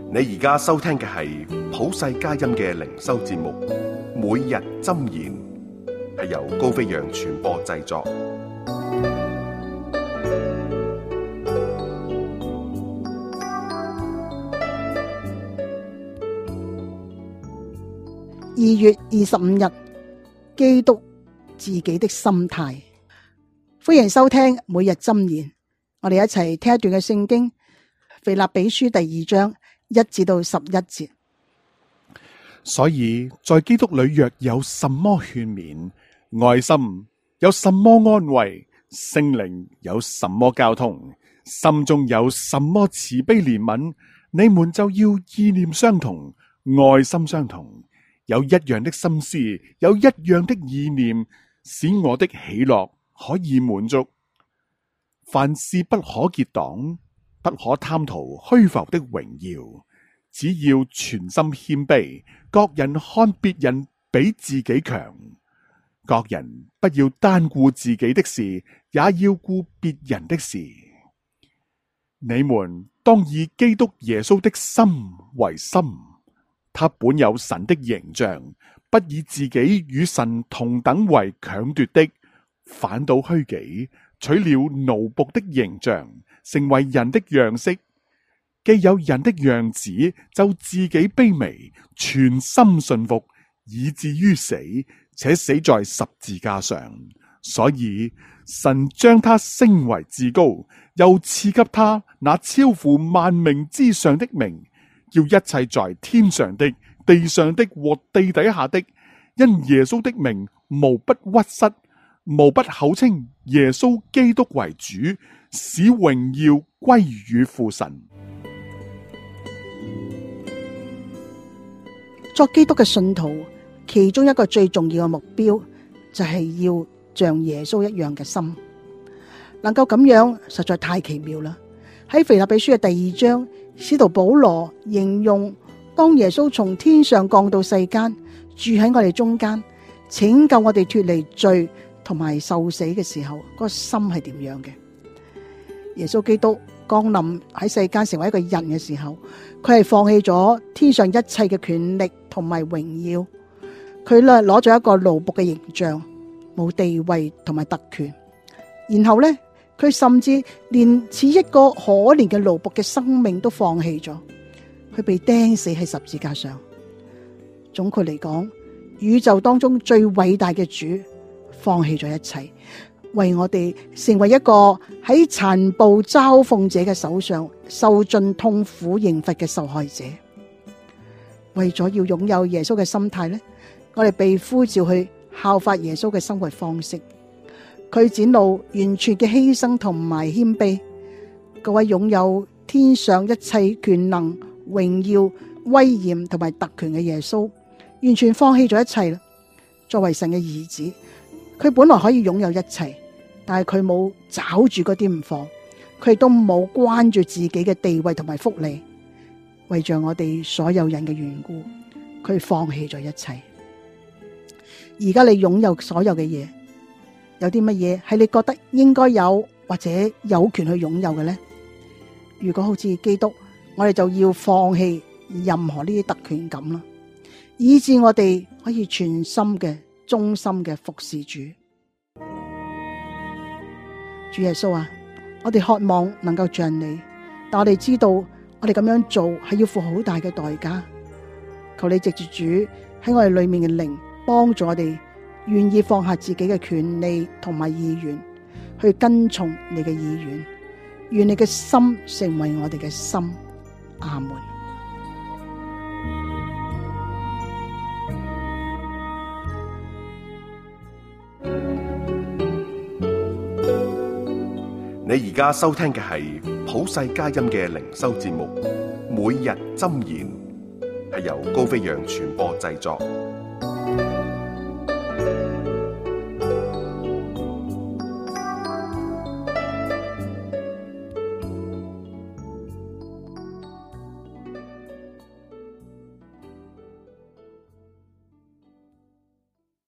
你而家收聽嘅係普世佳音嘅靈修節目，每日箴言，係由高飛揚傳播製作。 2月25日，基督自己的心態。歡迎收聽每日箴言，我哋一齊聽一段嘅聖經，腓立比書第2章1至到11節。 所以在基督裏若有什麼勸勉，愛心有什麼安慰，聖靈有什麼交通，心中有什麼慈悲憐憫，你們就要意念相同，愛心相同，有一樣的心思，有一樣的意念，使我的喜樂可以滿足。凡事不可結黨，不可貪圖虛浮的榮耀，只要全心謙卑，各人看別人比自己強，各人不要單顧自己的事，也要顧別人的事。你們當以基督耶穌的心為心，他本有神的形象，不以自己與神同等為強奪的，反倒虛己，取了奴僕的形象，成為人的樣式。既有人的樣子，就自己卑微，全心信服，以至於死，且死在十字架上。所以神將他升為至高，又賜給他那超乎萬名之上的名，叫一切在天上的、地上的和地底下的，因耶穌的名，無不屈膝，無不口稱耶穌基督為主，使榮耀歸於父神。 作基督嘅信徒，其中一個最重要嘅目標就係要像耶穌一樣嘅心，能夠咁樣實在太奇妙啦。喺腓立比書嘅第2章，使徒保羅形容當耶穌從天上降到世間，住喺我哋中間，拯救我哋脫離罪同埋受死嘅時候，嗰個心係點樣嘅？耶穌基督降臨喺世間成為一個人嘅時候，佢係放棄咗天上一切嘅權力同埋榮耀，佢咧攞咗一個奴僕嘅形象，冇地位同埋特權，然後咧佢甚至連似一個可憐嘅奴僕嘅生命都放棄咗，佢被釘死喺十字架上。總括嚟講，宇宙當中最偉大嘅主放棄咗一切，為我哋成為一個喺殘暴嘲諷者嘅手上受盡痛苦刑罰嘅受害者。為咗要擁有耶穌嘅心態呢，我哋被呼召去效法耶穌嘅生活方式。佢展露完全嘅犧牲同埋謙卑。各位擁有天上一切權能、榮耀、威嚴同埋特權嘅耶穌，完全放棄咗一切啦。作為神嘅兒子，佢本來可以擁有一切，但係佢冇抓住嗰啲唔放，佢亦都冇關注自己嘅地位同埋福利。為着我哋所有人嘅緣故，佢放棄咗一切。而家你擁有所有嘅嘢，有啲乜嘢係你覺得應該有或者有權去擁有嘅呢？如果好似基督，我哋就要放棄任何呢啲特權感啦，以致我哋可以全心嘅、忠心嘅服侍主。主耶穌啊，我哋渴望能夠像你，但我哋知道我哋咁樣做係要付好大嘅代價。求你藉住主喺我哋裏面嘅靈，幫助我哋願意放下自己嘅權利同埋意願，去跟從你嘅意願。願你嘅心成為我哋嘅心。阿門。 你而家收聽嘅係普世佳音嘅靈修節目，每日箴言，係由高飛揚傳播製作。